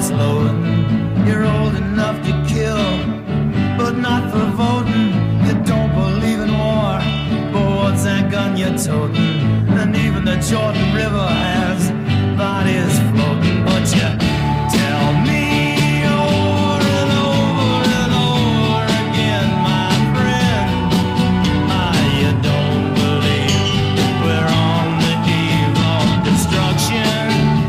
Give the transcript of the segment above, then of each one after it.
body's loading. You're old enough to kill, but not for voting. You don't believe in war, but what's that gun you're toting? And even the Jordan River has bodies floating. But you tell me over and over and over again, my friend, you don't believe we're on the eve of destruction.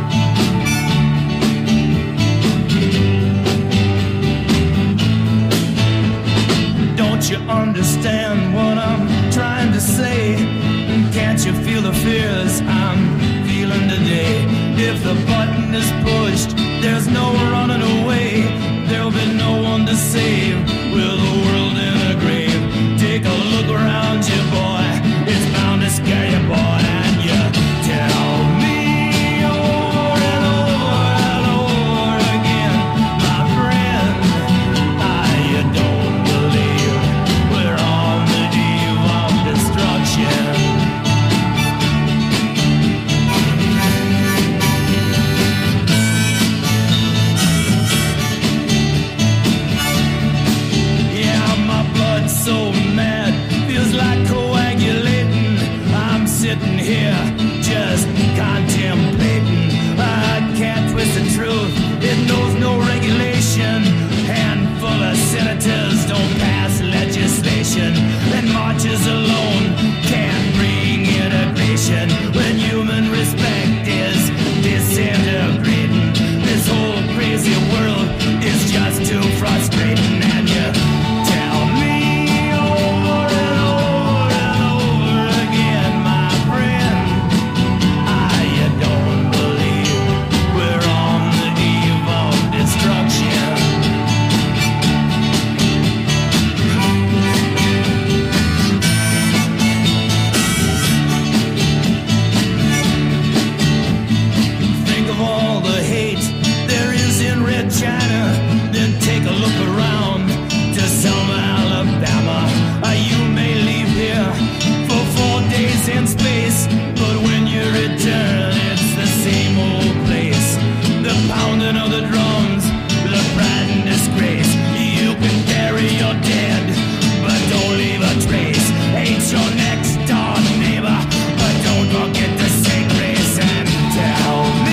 Don't you understand what I'm trying to say? Can't you feel the fears I'm feeling today? If the button is pushed, there's no running away. There'll be no one to save with the world in a grave. Take a look around you, boy. It's bound to scare you, boy. And you tell me over and over and over again, my friend, you don't believe we're on the eve of destruction. So mad, feels like coagulating. I'm sitting here just contemplating. I can't twist the truth, it knows no regulation. Handful of senators don't pass legislation, and marches alone can't bring integration. When human respect is disintegrating, this whole crazy world is just too frustrating. And you tell me China, then take a look around to Selma, Alabama. You may leave here for 4 days in space, but when you return, it's the same old place. The pounding of the drums, the pride and disgrace. You can bury your dead, but don't leave a trace. Hate your next door neighbor, but don't forget to say grace. And tell me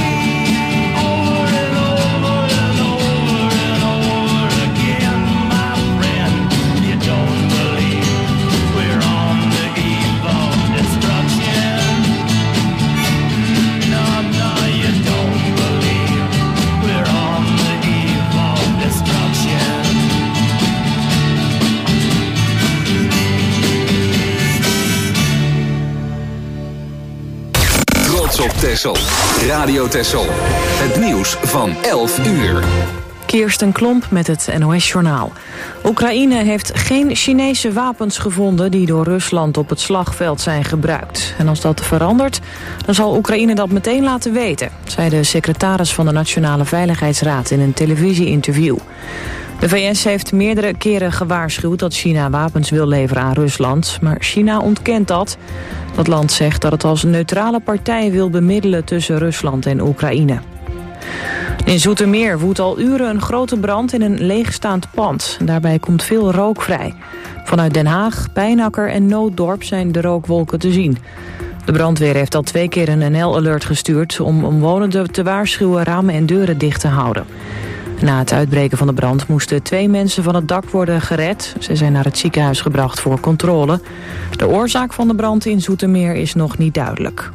op Texel. Radio Texel. Het nieuws van 11 uur. Kirsten Klomp met het NOS-journaal. Oekraïne heeft geen Chinese wapens gevonden die door Rusland op het slagveld zijn gebruikt. En als dat verandert, dan zal Oekraïne dat meteen laten weten, zei de secretaris van de Nationale Veiligheidsraad in een televisie-interview. De VS heeft meerdere keren gewaarschuwd dat China wapens wil leveren aan Rusland, maar China ontkent dat. Dat land zegt dat het als neutrale partij wil bemiddelen tussen Rusland en Oekraïne. In Zoetermeer woedt al uren een grote brand in een leegstaand pand. Daarbij komt veel rook vrij. Vanuit Den Haag, Pijnakker en Nooddorp zijn de rookwolken te zien. De brandweer heeft al 2 keer een NL-alert gestuurd om omwonenden te waarschuwen ramen en deuren dicht te houden. Na het uitbreken van de brand moesten 2 mensen van het dak worden gered. Ze zijn naar het ziekenhuis gebracht voor controle. De oorzaak van de brand in Zoetermeer is nog niet duidelijk.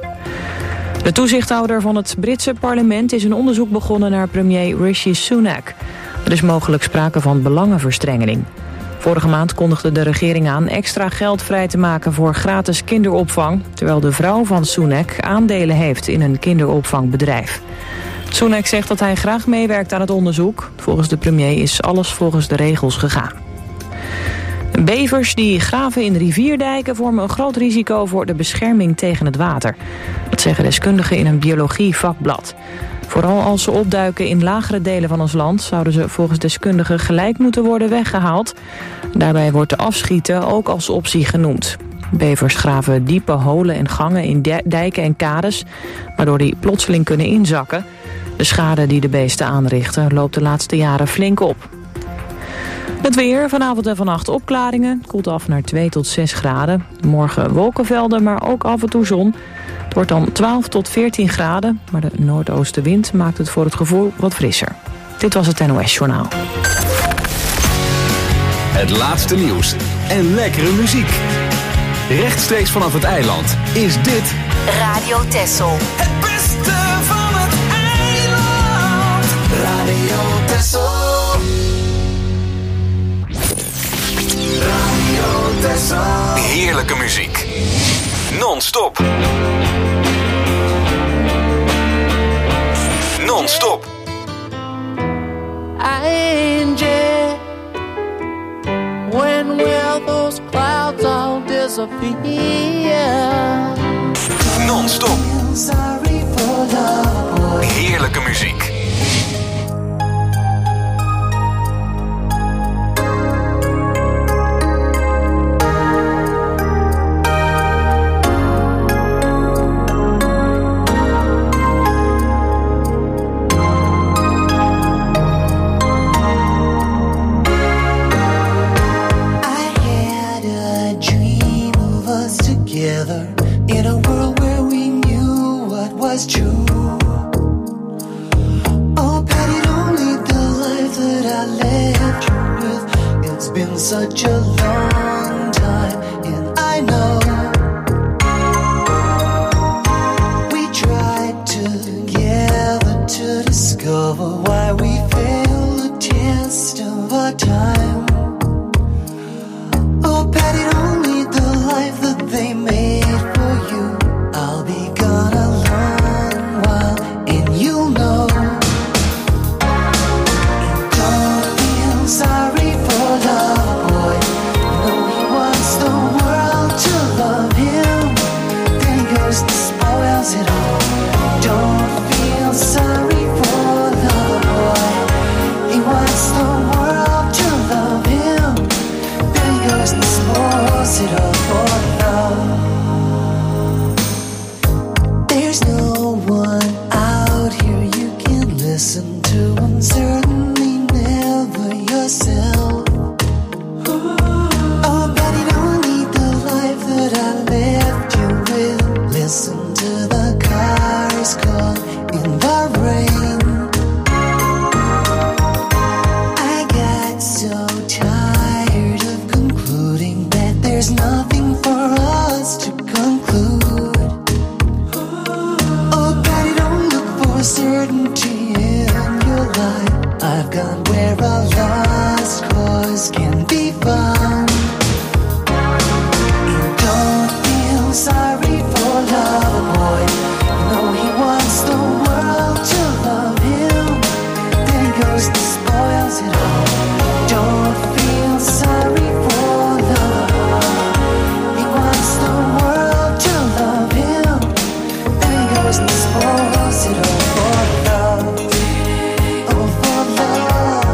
De toezichthouder van het Britse parlement is een onderzoek begonnen naar premier Rishi Sunak. Er is mogelijk sprake van belangenverstrengeling. Vorige maand kondigde de regering aan extra geld vrij te maken voor gratis kinderopvang, terwijl de vrouw van Sunak aandelen heeft in een kinderopvangbedrijf. Sunak zegt dat hij graag meewerkt aan het onderzoek. Volgens de premier is alles volgens de regels gegaan. Bevers die graven in rivierdijken vormen een groot risico voor de bescherming tegen het water. Dat zeggen deskundigen in een biologie-vakblad. Vooral als ze opduiken in lagere delen van ons land zouden ze volgens deskundigen gelijk moeten worden weggehaald. Daarbij wordt de afschieten ook als optie genoemd. Bevers graven diepe holen en gangen in dijken en kades, waardoor die plotseling kunnen inzakken. De schade die de beesten aanrichten loopt de laatste jaren flink op. Het weer, vanavond en vannacht opklaringen. Koelt af naar 2 tot 6 graden. Morgen wolkenvelden, maar ook af en toe zon. Het wordt dan 12 tot 14 graden. Maar de noordoostenwind maakt het voor het gevoel wat frisser. Dit was het NOS Journaal. Het laatste nieuws en lekkere muziek. Rechtstreeks vanaf het eiland is dit Radio Texel. Het beste van het eiland. Radio Texel. Radio Texel. heerlijke muziek. Non-stop. Non-stop. Angel, when will those clouds all disappear? Non-stop. Heerlijke muziek. In a world where we knew what was true. Oh, Patty, don't lead the life that I left you with. It's been such a long time, and I know we tried together to discover why we failed the test of our time. Oh, Patty, don't lead the life that they made. Oh, for love.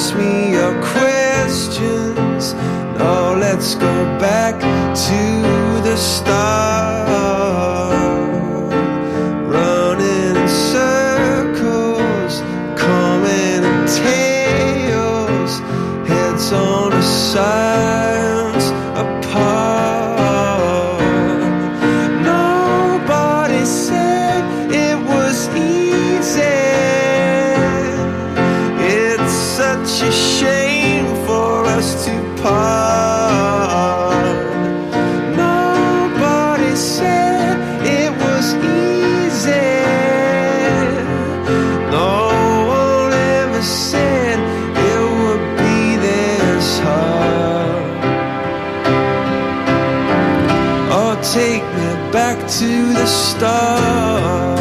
ask me your questions. No, let's go back to the start. Running in circles, coming in tails, heads on the sides apart. Nobody said it was easy. It's such a shame for us to part. Nobody said it was easy. No one ever said it would be this hard. Oh, take me back to the start.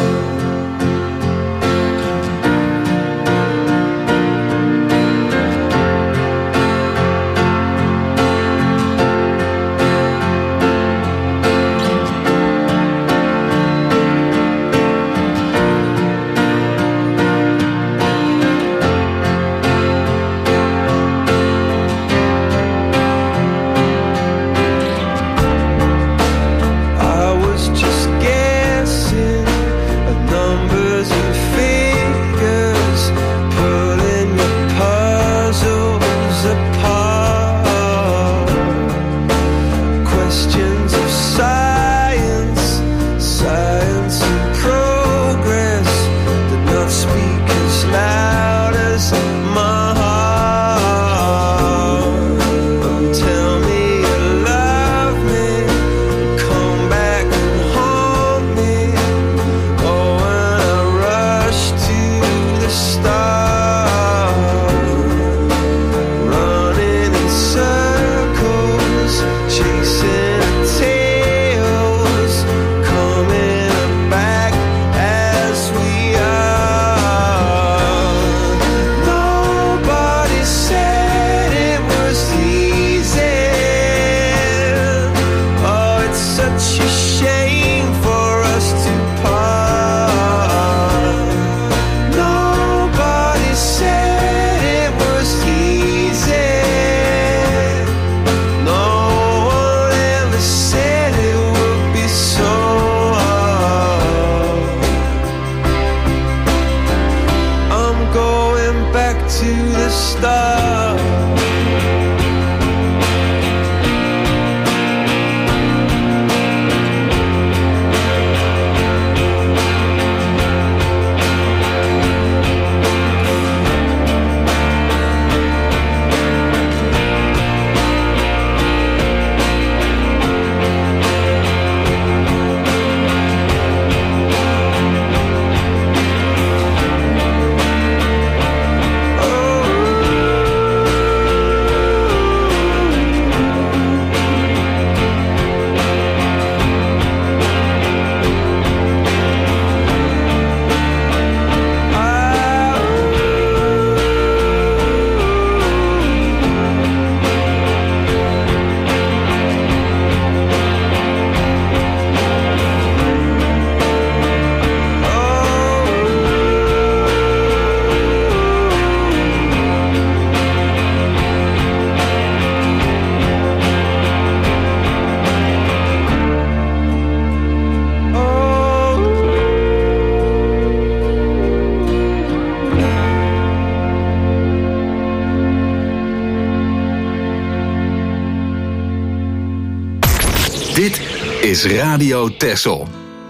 Dit is Radio Texel.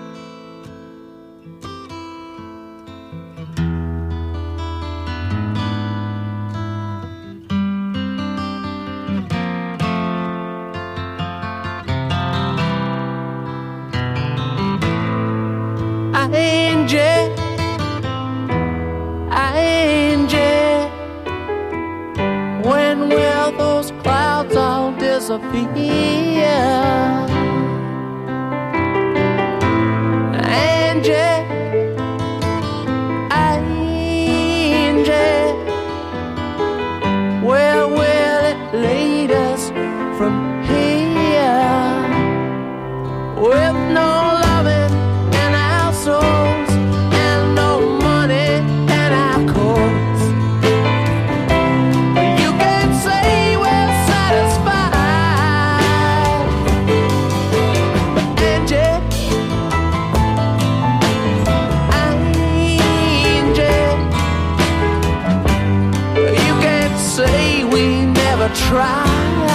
When will those clouds all disappear? Angie, where will it lead us from here? With no loving in our souls and no money in our coats. tried.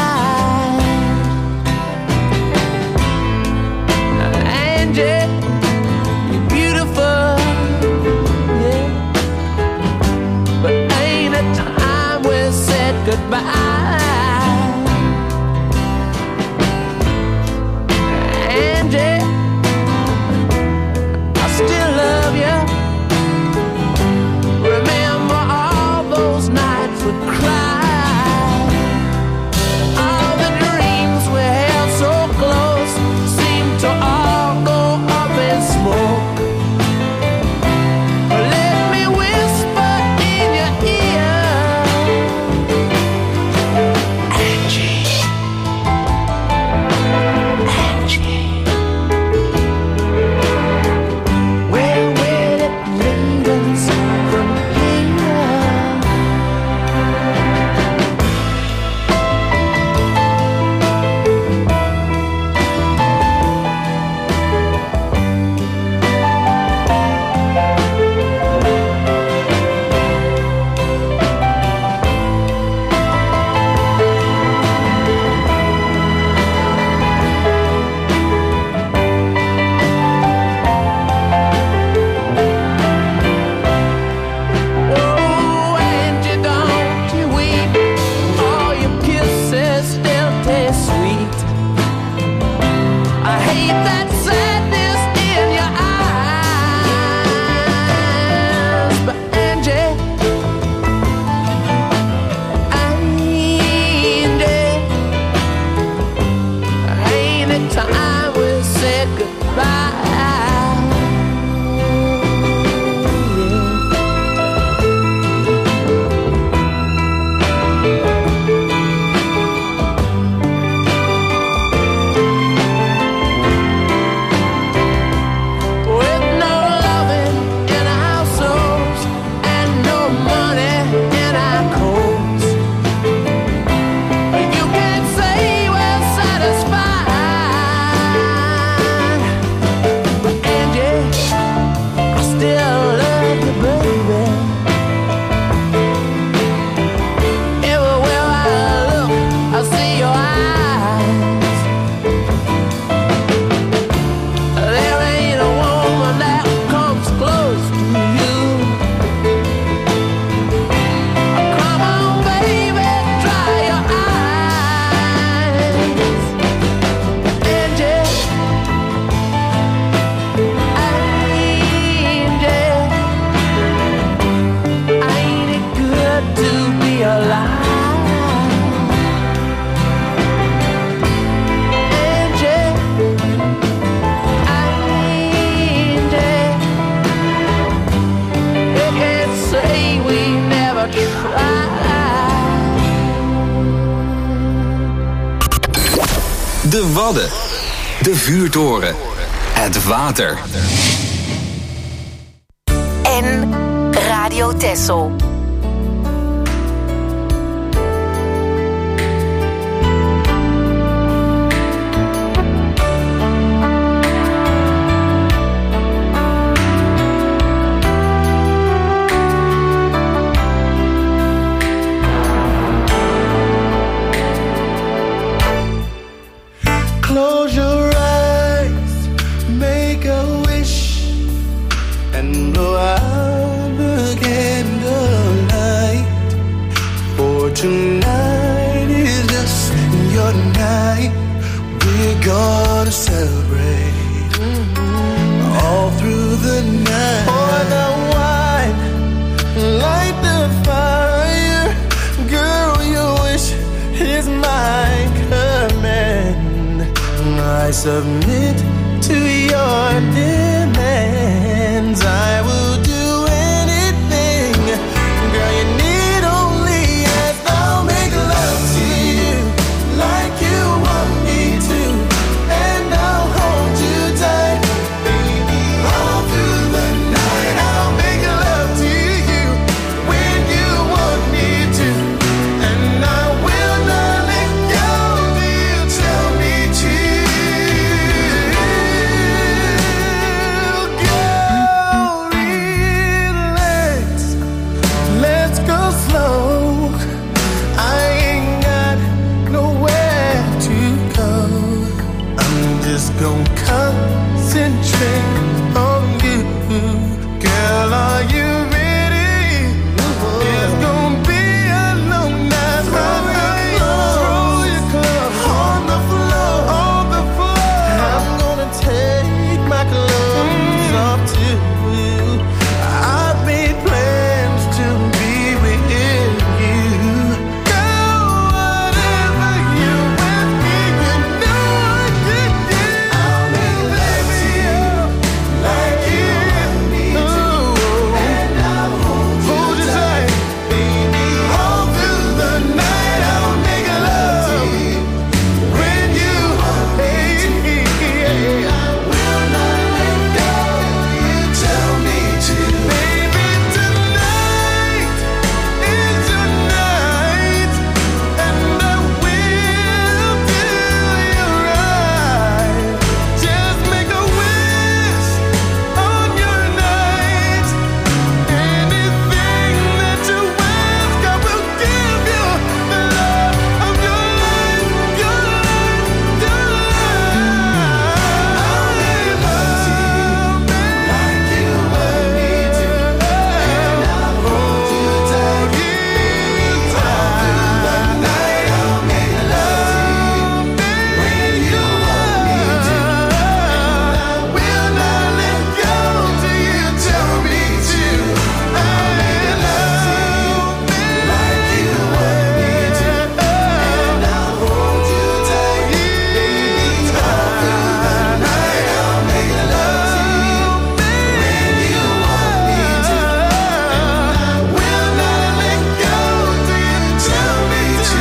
Angie, you're beautiful, yeah, but ain't it time we said goodbye? Angie, I still love you. Remember all those nights we cried. All the dreams we held so close seemed to all go up in smoke. Let me whisper in your ear, Angie, Angie, where will it lead us from here? Oh, Angie, don't you weep. All your kisses still taste sweet. I hate that sadness in your eyes, but Angie, ain't it time we said goodbye? With no loving in our souls and no money in our coats, you can't say we're satisfied. But Angie, I still love you, baby. Everywhere I look, I see your eyes. There ain't a woman that comes close to you. Come on, baby, dry your eyes. Angie, ain't it good to be alive? Angie, you can't say we never tried. De Wadden. De vuurtoren. Het water. En Radio Texel. Close your eyes, make a wish, and blow out the candlelight. For tonight is just your night. We're gonna celebrate all through the night. Pour the wine, light the fire. Girl, your wish is my command. I submit to your demands. I will do anything. Girl, you need only ask. I'll make love to you like you want me to, and I'll hold you tight, baby, all through the night. I'll make love to you when you want me to, and I will not let go till you tell me to. don't concentrate on you. Girl, are you ready? It's gonna be a long night. Throw your clothes on the floor. I'm gonna take my clothes off too. I've made plans to be with you. Girl, whatever you ask me, you know I could do. I'll make love to you like you want me to, and I'll hold you tight, baby. All through the night, I'll make love to you when you hate me. I will not let go. You tell me to, baby. Tonight is your night, and I will do you right. Just make a wish on your night. Anything that you ask, I will give you. The love of your life, your life, your life. I'll make love to you like you want me to, and I'll hold you tight, baby. All through the night, I'll make love to you when you want me to, and I will not let go till you tell me to. I'll make love to you like you want me to, and I'll hold you tight, baby. All through the night, I'll make love to you when you want me to, and I will not let go till you tell me to.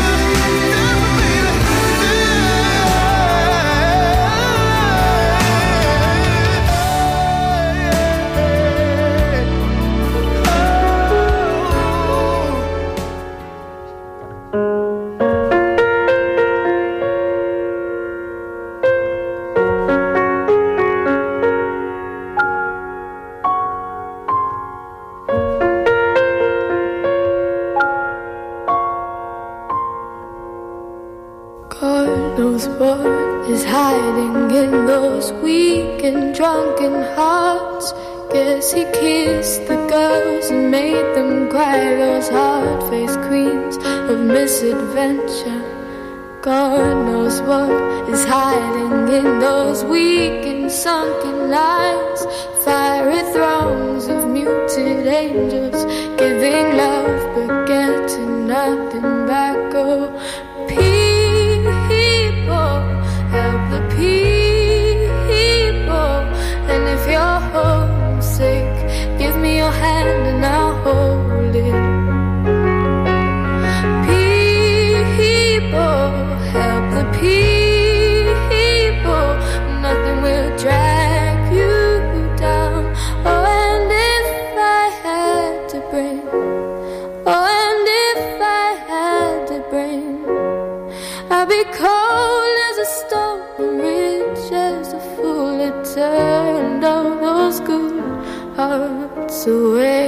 God knows what is hiding in those weak and drunken hearts. Guess he kissed the girls and made them cry, those hard-faced queens of misadventure. God knows what is hiding in those weak and sunken lines. Fiery throngs of muted angels giving love but getting nothing back. Oh, people, help the people. And if you're homesick, give me your hand and I'll hold it. People, help the people. Nothing will drag you down. Oh, and if I had to bring, oh, and if I had to bring, I'd be cold as a stone and rich as a fool that turned all those good hearts away.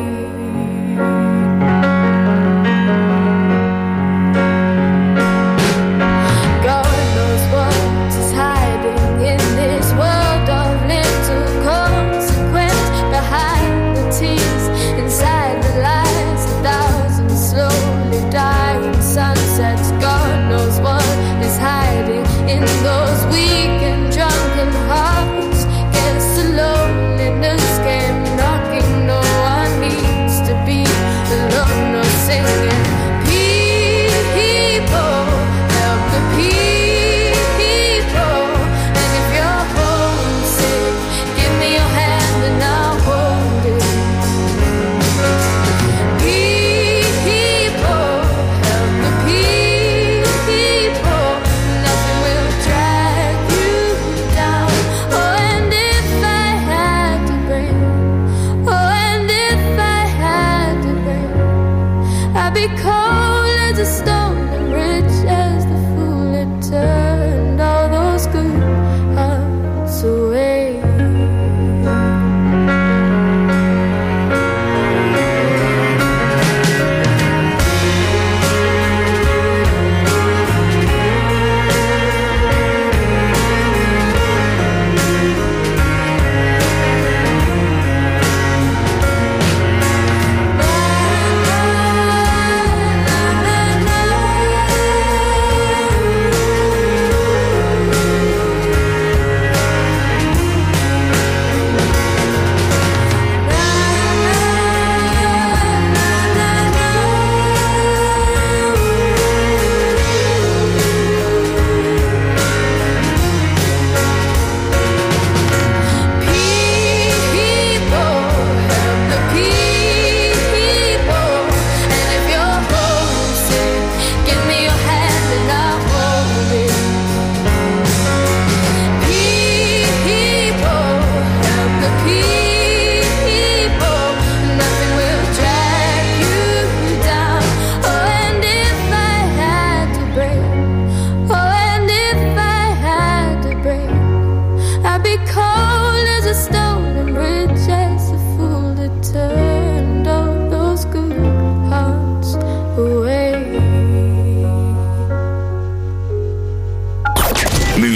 God knows what is hiding in this world of little consequence. Behind the tears, inside the lies, 1,000 slowly dying sunsets. God knows what is hiding in those weak and drunken hearts. Guess the loneliness came knocking. No, I need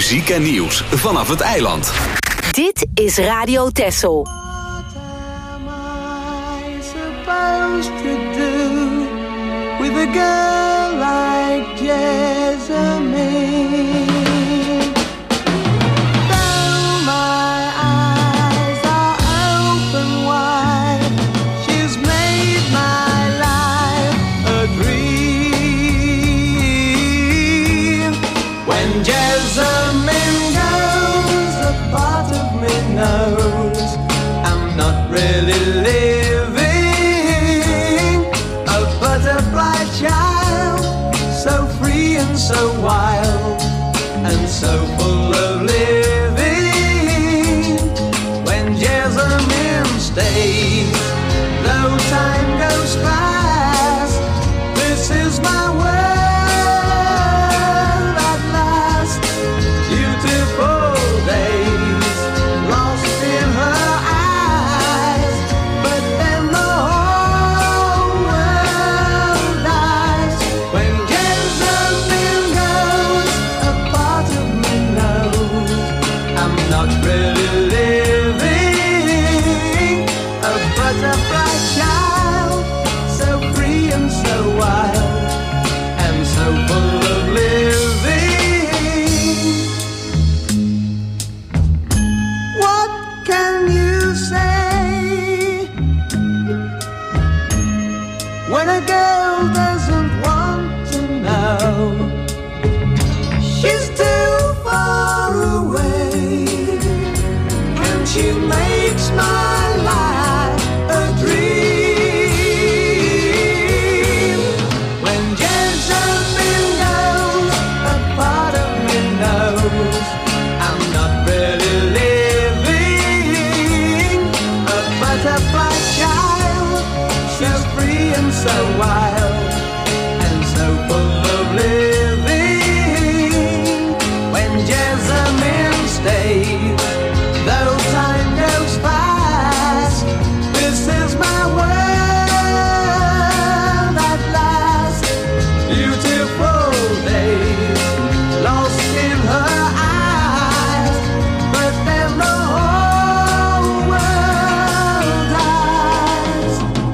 muziek en nieuws vanaf het eiland. Dit is Radio Texel. What am I supposed to do with a girl like Jessamine? Though my eyes are open wide, she's made my life a dream. When Jessamine goes, a part of me knows I'm not really living. A butterfly child, so free and so wild, and so full of living. When Jessamine stays, though time goes fast, this is my world at last. Beautiful days lost in her eyes, but then the whole world dies. When Jessamine goes, a part of me knows I'm not really living. A butterfly child, so free and so wild, and so full of living. What can you say when a girl doesn't want to know? She's too far away, and she makes my life a dream. When Jessamine goes, a part of me knows I'm not really living. A butterfly child, she's free and so wild, and so full of living. When Jessamine stays, though time goes fast, this is my world at last. Beautiful days lost in her eyes, but then the whole world dies.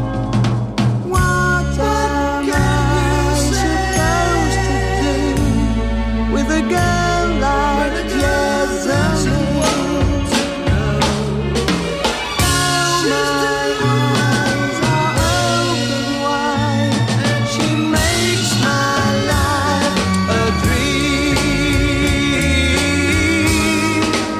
What am I supposed to do with a girl like Jessamine? Now my eyes are open wide, she makes my life a dream.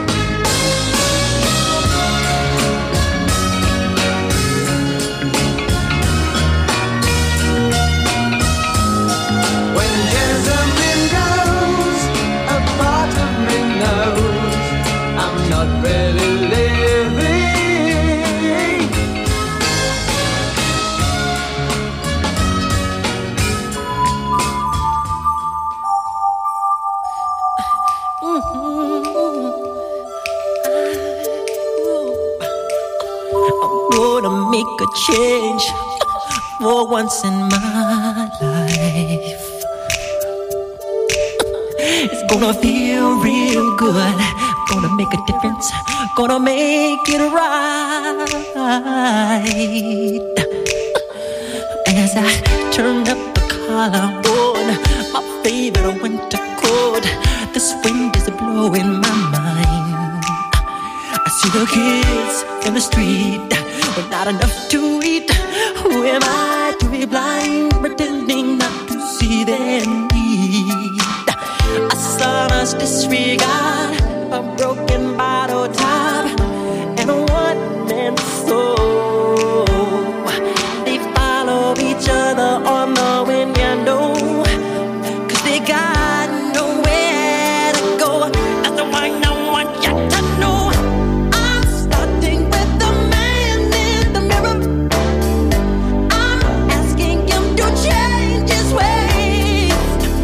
When Jessamine goes, a part of me knows I'm not really living. I'm gonna make a change for once in my life. It's gonna feel real good. Gonna make a difference. Gonna make it right. As I turn up the collar on my favorite winter coat, this wind is blowing my mind. I see the kids in the street with not enough to eat. Who am I to be blind, pretending not to see their need? A son's disregard, a broken bottle top, and a one-man soul. They follow each other on the wind, you know, 'cause they got nowhere to go. That's why I want you to know I'm starting with the man in the mirror. I'm asking him to change his ways.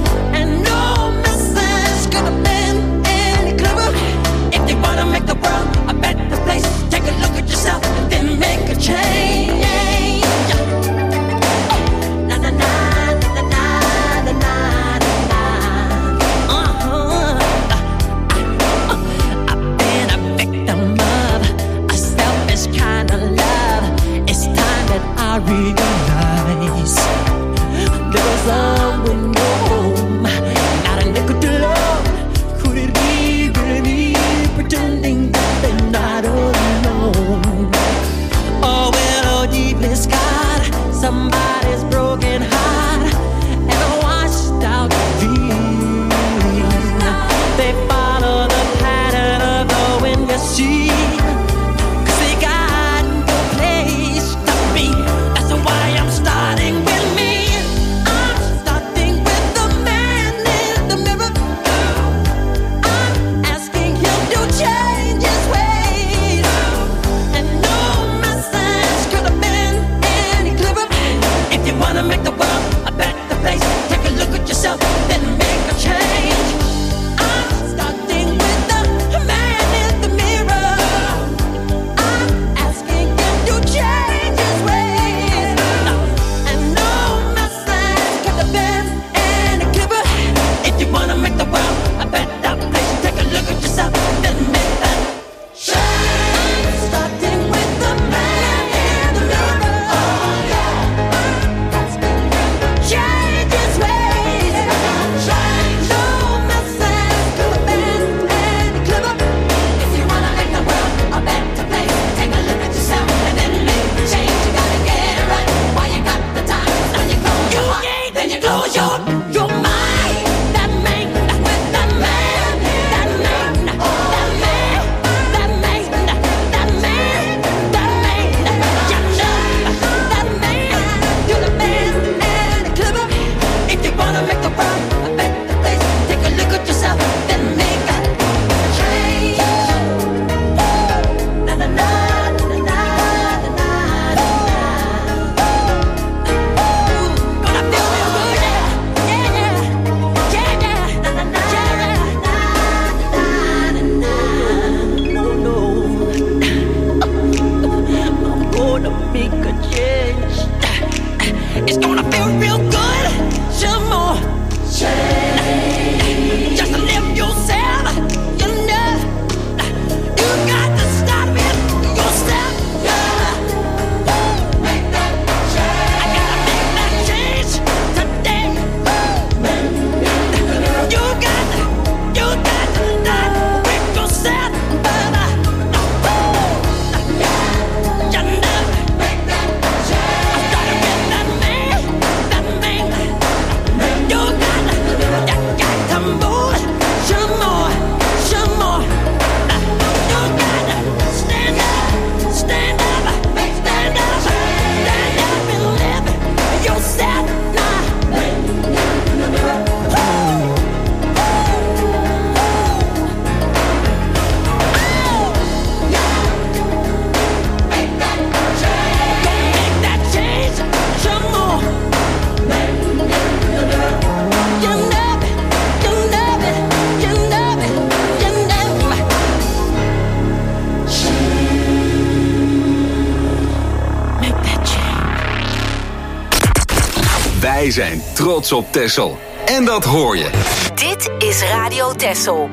Wij zijn trots op Texel. En dat hoor je. Dit is Radio Texel.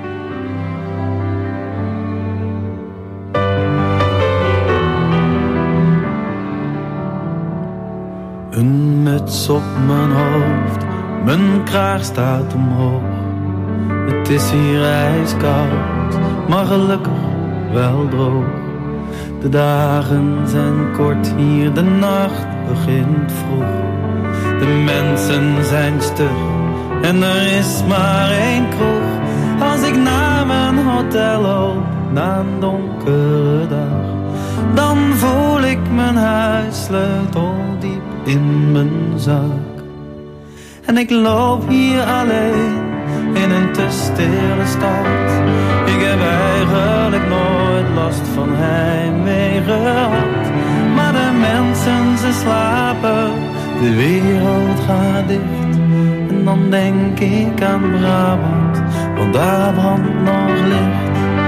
Een muts op mijn hoofd, mijn kraag staat omhoog. Het is hier ijskoud, maar gelukkig wel droog. De dagen zijn kort hier, de nacht begint vroeg. De mensen zijn stug en er is maar één kroeg. Als ik naar mijn hotel loop, na een donkere dag, dan voel ik mijn huissleutel diep in mijn zak. En ik loop hier alleen in een te stille stad. Ik heb eigenlijk nooit last van heimwee gehad. Maar de mensen, ze slapen, de wereld gaat dicht. En dan denk ik aan Brabant, want daar brandt nog licht.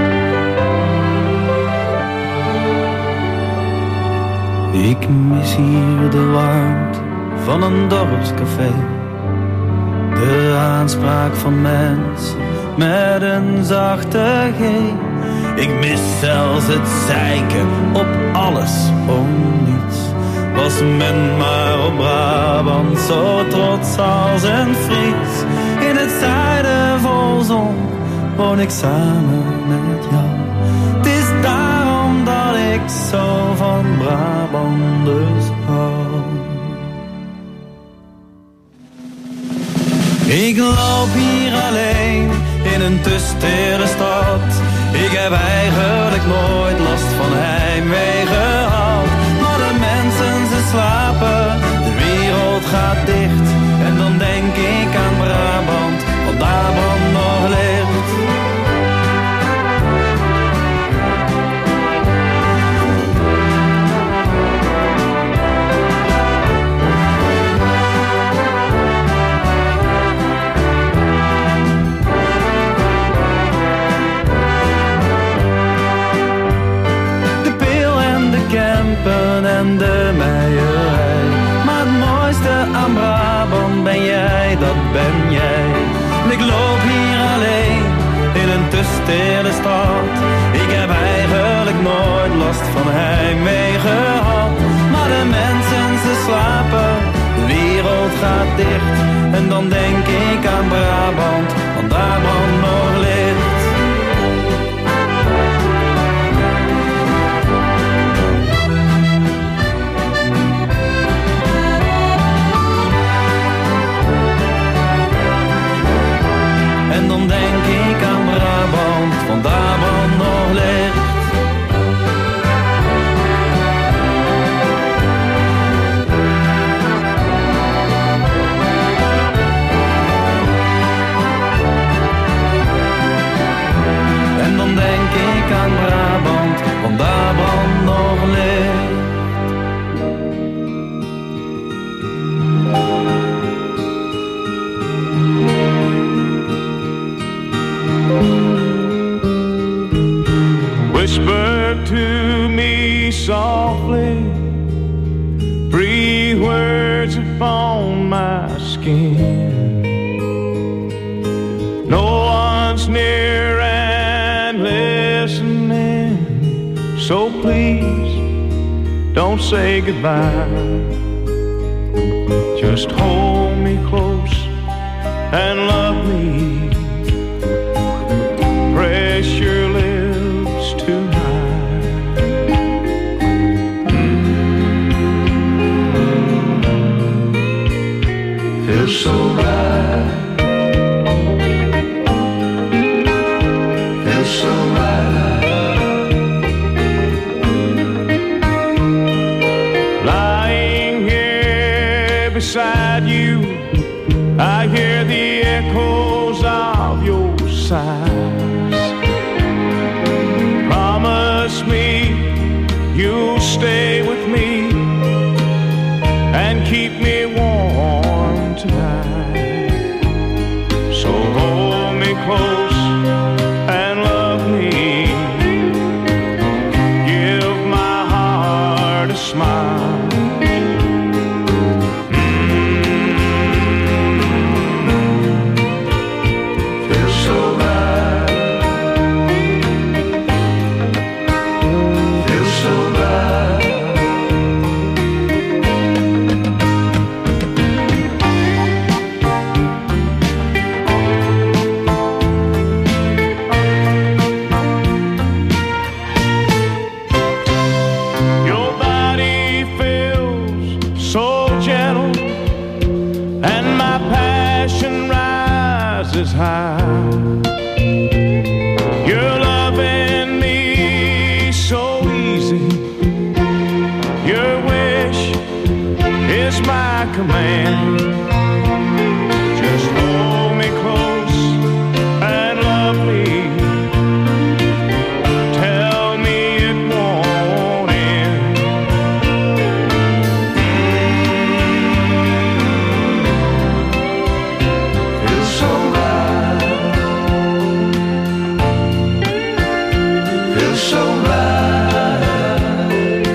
Ik mis hier de warmte van een dorpscafé. De aanspraak van mensen met een zachte G. Ik mis zelfs het zeiken op alles om niets. Was men maar op Brabant zo trots als een Fries. In het zuiden vol zon woon ik samen met jou. Het is daarom dat ik zo van Brabanders hou. Ik loop hier alleen in een te stille stad. Ik heb eigenlijk nooit last van heimwee gehad. Maar de mensen, ze slapen, de wereld gaat dicht. En dan denk ik aan Brabant, want daar brandt nog licht. En de meierij. Maar het mooiste aan Brabant ben jij, dat ben jij. Ik loop hier alleen in een te stille stad. Ik heb eigenlijk nooit last van heimwee gehad. Maar de mensen, ze slapen, de wereld gaat dicht. En dan denk ik aan Brabant, want daar brandt nog licht. En dan denk ik aan Brabant, want daar brandt nog licht. En dan denk ik aan Brabant, want daar brandt nog licht. Whisper to me softly, breathe words upon my skin. No one's near and listening, so please don't say goodbye. Just hold me close and love me. Press your lips to mine. Feels so right. Feels so right. Lying here beside you, I hear the echoes of your sighs. Promise me you'll stay with me and keep me warm tonight. rises high. You're loving me so easy. Your wish is my command. Just hold me close and love me. Tell me it won't end. Feels so right. Feels so right.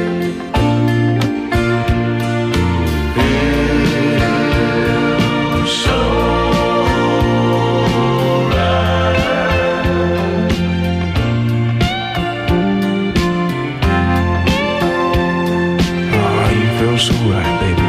Feels so right. Oh, you feel so right, baby.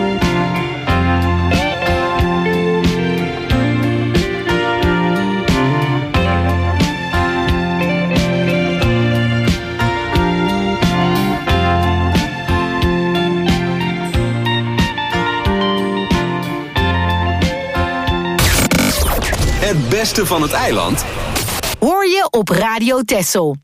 Het beste van het eiland Hoor je op Radio Texel.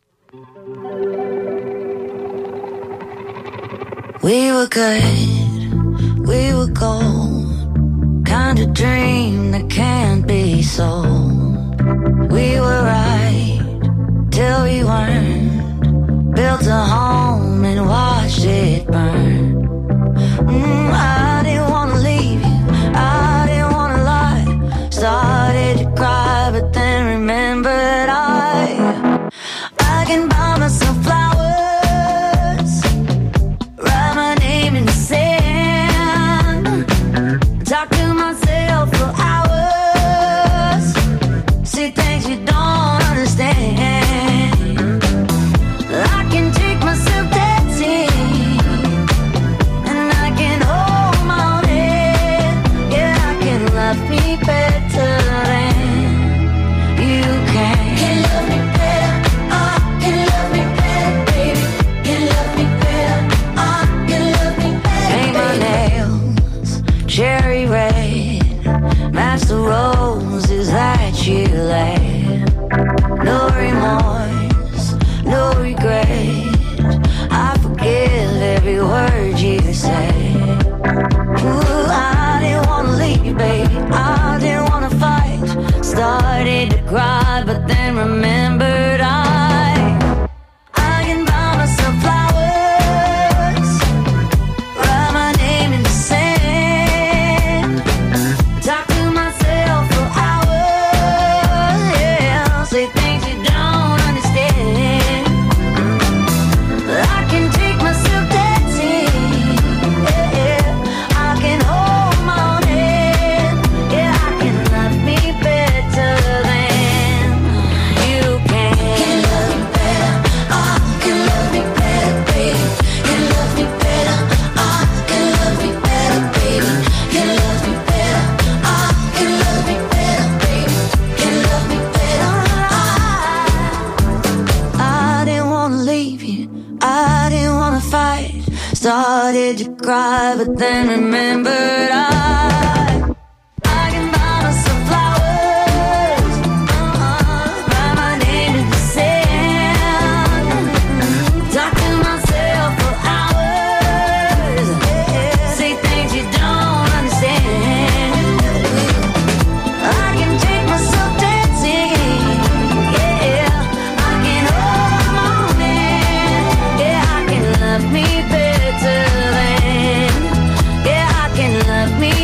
We were good, we were gold. Kind of dream that can't be sold. We were right till we weren't. Built a home and watched it burn. I didn't wanna leave you, I didn't wanna lie. Started to cry, but then remembered I can buy myself flowers, write my name in the sand, talk to myself for hours, see things you don't understand. I can take myself dancing, and I can hold my own head. Yeah, I can love me better than you can. Can love me better, can love me better, baby. Can love me better, can love me better. Paint my nails cherry red, match the roses that you laid. No remorse, no regret. I forgive every word you said. Ooh, I didn't wanna leave, baby. I didn't wanna fight. Started to cry, but then remembered I can buy myself flowers, write my name in the sand, talk to myself for hours, yeah, say things you don't understand. I can take myself dancing, yeah, I can hold my own head, yeah, I can love me better than you can. Can love me better, can love me better, baby. Can love me better, can love me better, baby. Can love me better, can love me better, baby. Can love me better. I didn't wanna leave you, I didn't wanna fight. Started to cry, but then remembered I can buy myself flowers, write my name in the sand, talk to myself for hours, say things you don't understand. I can take myself dancing, yeah, I can hold my own hand, yeah, I can love me better than, yeah, I can love me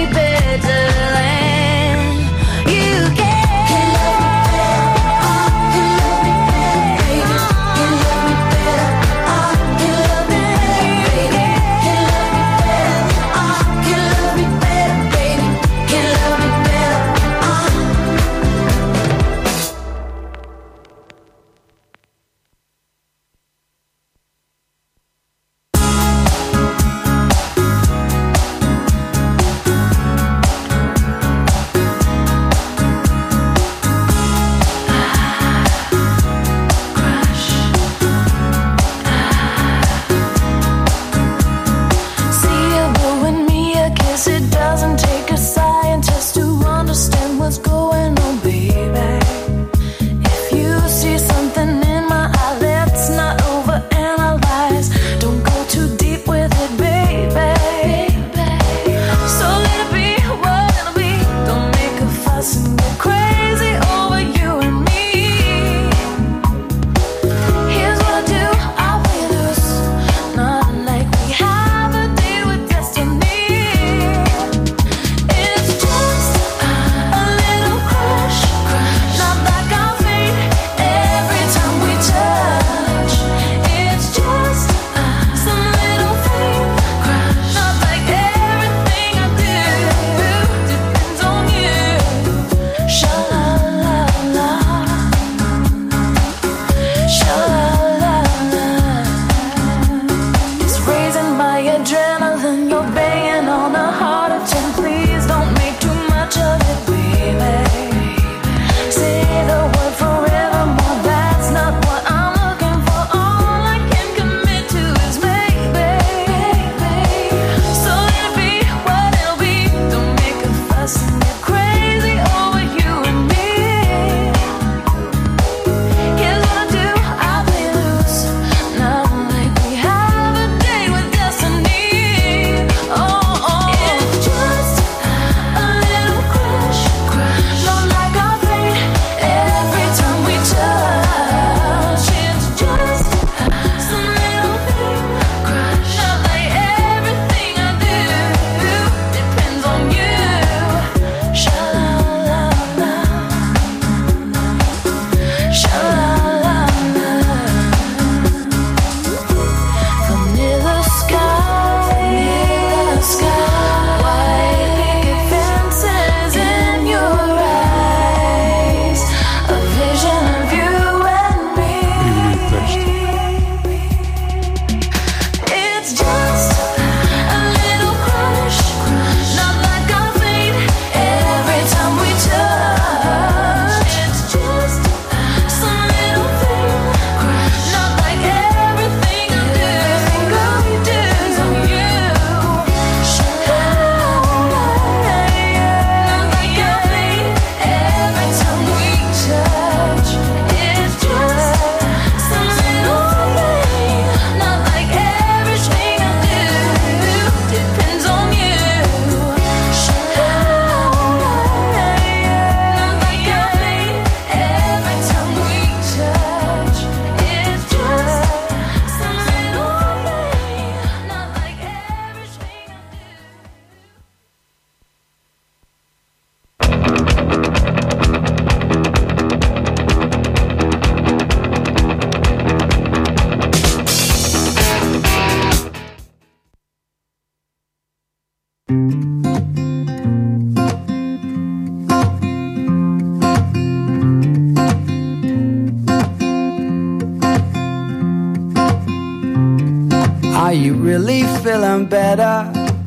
feeling better?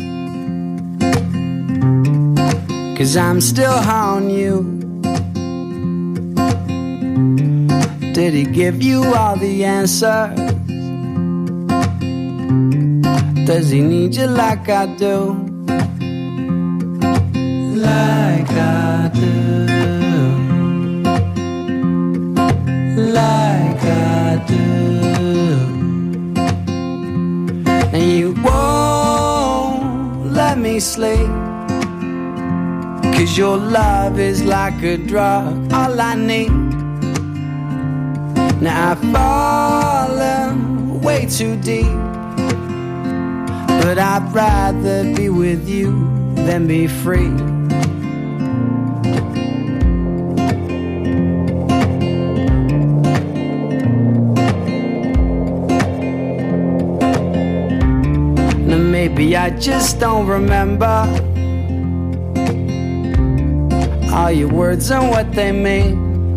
'Cause I'm still on you. Did he give you all the answers? Does he need you like I do? Like I do. Like I do. And you won't let me sleep, 'cause your love is like a drug, all I need. Now I've fallen way too deep, but I'd rather be with you than be free. Now maybe I just don't remember all your words and what they mean,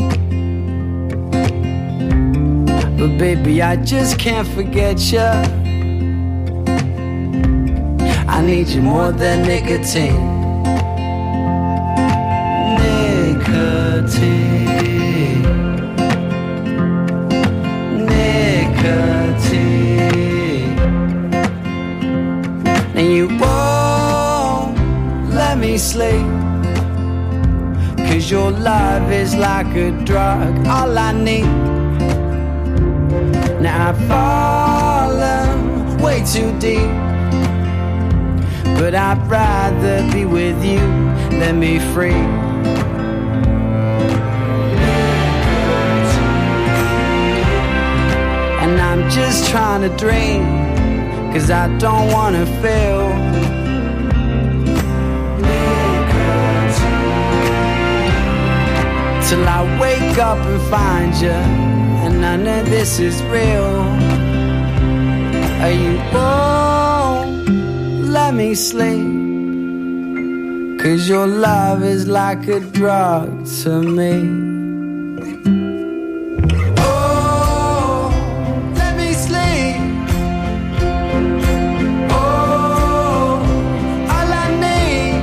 but baby I just can't forget you. I need you more than nicotine. Nicotine. Nicotine. And you won't let me sleep, 'cause your love is like a drug, all I need. Now I've fallen way too deep, but I'd rather be with you than be free. And I'm just trying to dream, 'cause I don't wanna feel. Till I wake up and find you, and I know this is real. Are you won't let me sleep, 'cause your love is like a drug to me. Oh, let me sleep. Oh, all I need.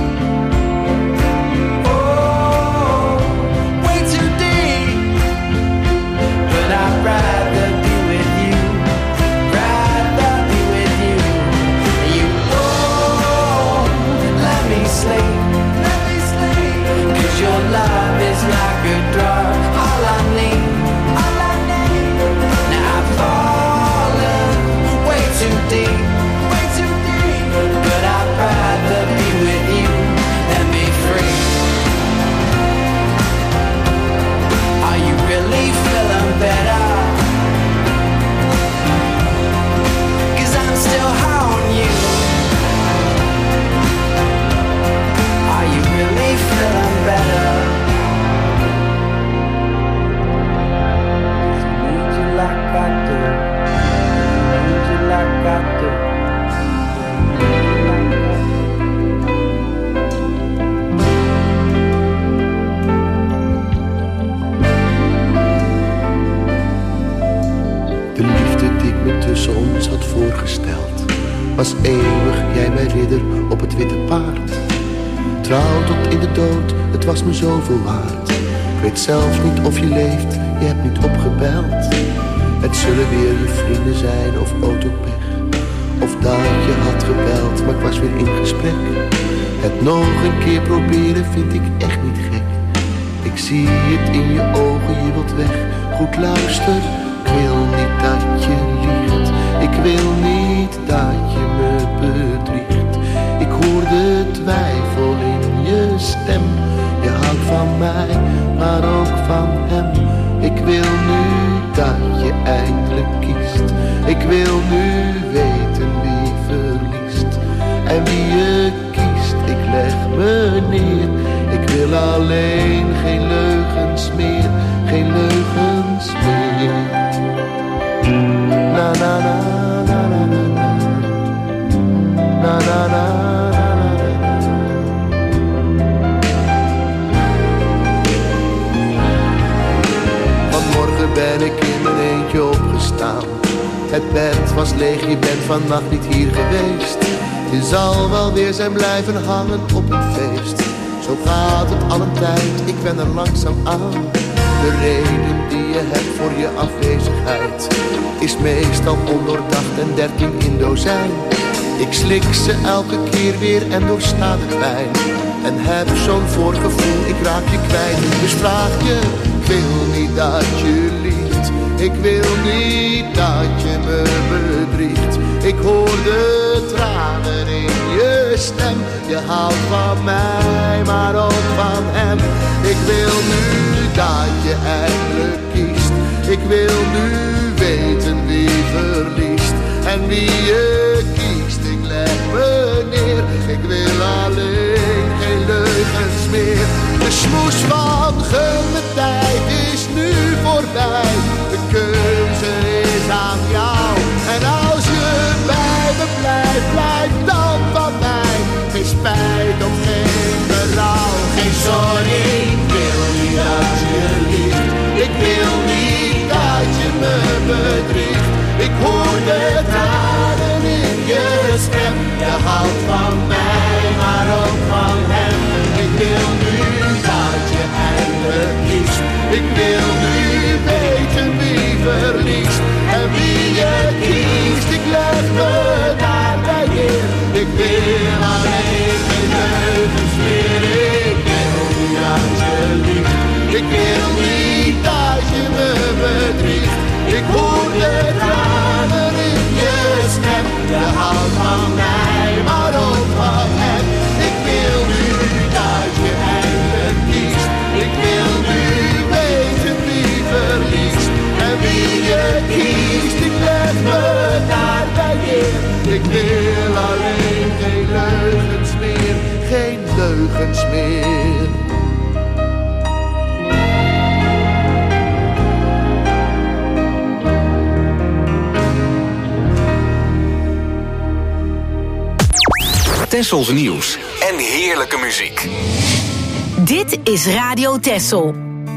Oh, way too deep, but I'd rather be with you. Rather be with you. You won't let me sleep. Let me sleep. 'Cause your love is like a drug. All I need. All I need. Now I've fallen way too deep. Way too deep. But I'd rather be with you than be free. Are you really feeling better? 'Cause I'm still on you. Are you really feeling better? 'Cause I need you like I do. I need you like I do. De liefde die ik me tussen ons had voorgesteld, was eeuwig, jij mijn ridder op het witte paard. Trouw tot in de dood, het was me zoveel waard. Ik weet zelfs niet of je leeft, je hebt niet opgebeld. Het zullen weer je vrienden zijn of autopech, of dat je had gebeld, maar ik was weer in gesprek. Het nog een keer proberen vind ik echt niet gek. Ik zie het in je ogen, je wilt weg. Goed luister, ik wil niet dat je liegt. Ik wil niet dat je me bedriegt. Ik hoor de twijfel in je stem. Je houdt van mij, maar ook van hem. Ik wil nu dat je eindelijk kiest. Ik wil nu weten wie verliest. En wie je kiest, ik leg me neer. Ik wil alleen geen leugens meer. Geen leugens meer. Na na na na na na na. Na na na. Vanmorgen ben ik in mijn eentje opgestaan Het bed was leeg, je bent vannacht niet hier geweest. Je zal wel weer zijn blijven hangen op een feest. Zo gaat het al een tijd, ik ben er langzaam aan. De reden die je hebt voor je afwezigheid is meestal ondoordacht en 13 in dozijn. Ik slik ze elke keer weer en doorsta de pijn. En heb zo'n voorgevoel, ik raak je kwijt. Dus vraag je, ik wil niet dat je liegt. Ik wil niet dat je me bedriegt. Ik hoor de tranen in je stem. Je houdt van mij, maar ook van hem. Ik wil nu dat je eindelijk kiest. Ik wil nu weten wie verliest. En wie je kiest, ik leg me neer. Ik wil alleen geen leugens meer. De smoes van gun de tijd is nu voorbij. De keuze is aan jou. En als je bij me blijft, blijf dan van mij. Geen spijt of geen berouw. Geen sorry, ik wil niet dat je liegt. Ik wil niet dat je me bedriegt. Ik hoor de tranen in je stem. Je houdt van mij, maar ook van hem. Ik wil nu dat je eindelijk kiest. Ik wil nu weten wie verliest. En wie je kiest, ik leg me daarbij neer. Ik wil alleen geen leugens meer. Ik wil niet dat je liegt. Ik wil niet dat je me bedriegt. Ik hoor de tranen in je stem. Je houdt van mij, maar ook van hem. Ik wil nu dat je eindelijk kiest. Ik wil nu weten wie verliest. En wie je kiest, ik leg me daarbij neer. Ik wil alleen geen leugens meer. Geen leugens meer. Tessels nieuws en heerlijke muziek. Dit is Radio Tessel.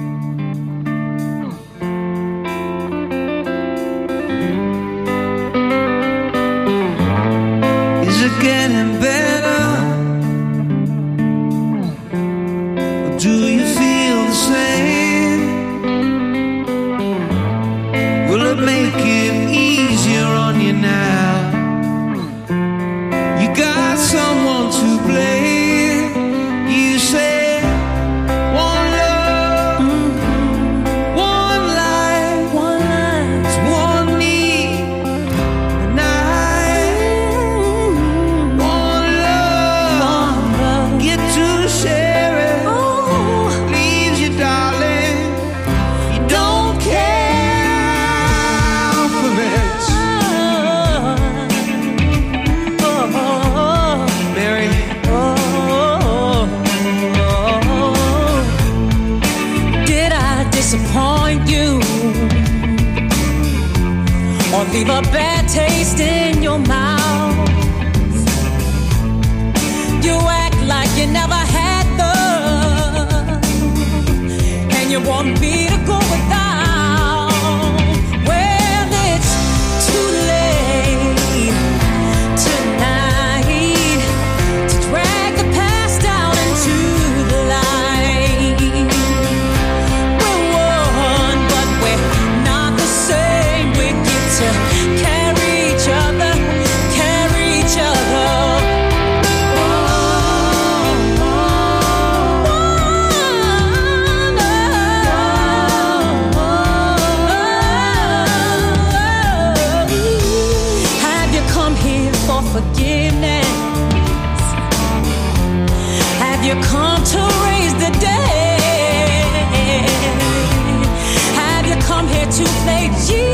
Is it getting better? Or do you feel the same? Will it make it easier on you now? You got someone to blame. You say one love, one life, it's one need, and one love, get to share it. Leaves you, darling. You don't care for this. Mary. Did I disappoint you or leave a bad taste in your mouth? You act like you never had love, and you want me to go without. Well, it's too late tonight to drag the past down into the light. We're one, but we're not the same. We get to carry each other, carry each other. Have you come here for forgiveness? Have you come to raise the dead? Have you come here to play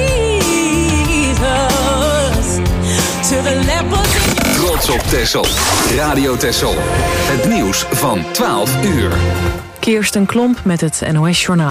Jesus to the lepers in your... Trots op Tessel. Radio Tessel. Het nieuws van 12 uur. Kirsten Klomp met het NOS Journaal.